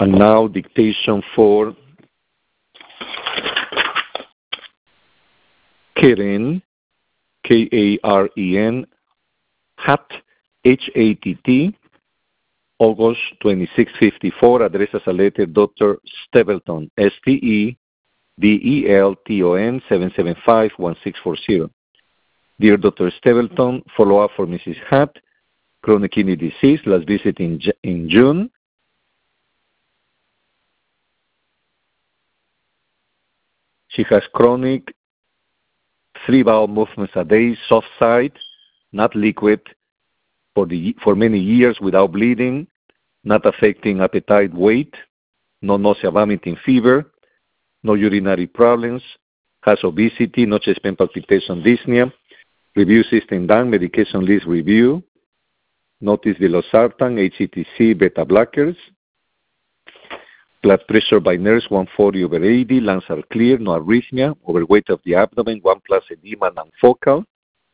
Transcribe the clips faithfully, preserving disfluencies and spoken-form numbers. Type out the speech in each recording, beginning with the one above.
And now dictation for Karen, K A R E N, Hatt, H A T T, August twenty-sixth, fifty-four, address as a letter, Doctor Stapleton, S T E D E L T O N, seven seven five, one six four zero. Dear Doctor Stapleton, follow-up for Missus Hatt, chronic kidney disease, last visit in, in June. She has chronic three bowel movements a day, soft side, not liquid, for, the, for many years without bleeding, not affecting appetite, weight, no nausea, vomiting, fever, no urinary problems, has obesity, no chest pain, palpitation, dyspnea, review system done, medication list review, notice the losartan, H C T C, beta blockers, blood pressure by nurse one forty over eighty, lungs are clear, no arrhythmia, overweight of the abdomen, one plus edema, non-focal.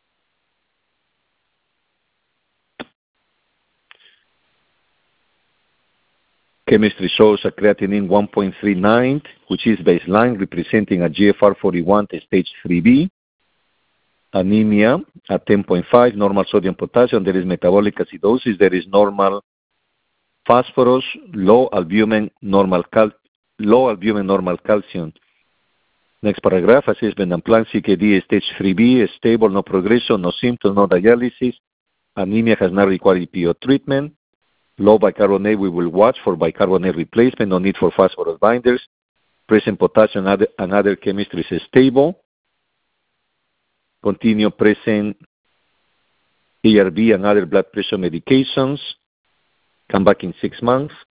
Chemistry shows a creatinine one point three nine, which is baseline, representing a G F R forty-one to stage three B. Anemia at ten point five, normal sodium potassium. There is metabolic acidosis. There is normal phosphorus, low albumin, normal cal low albumin, normal calcium. Next paragraph, assessment and plan, C K D stage three B, stable, no progression, no symptoms, no dialysis. Anemia has not required E P O treatment. Low bicarbonate, we will watch for bicarbonate replacement, no need for phosphorus binders. Present potassium and other, and other chemistries is stable. Continue present A R B and other blood pressure medications. Come back in six months.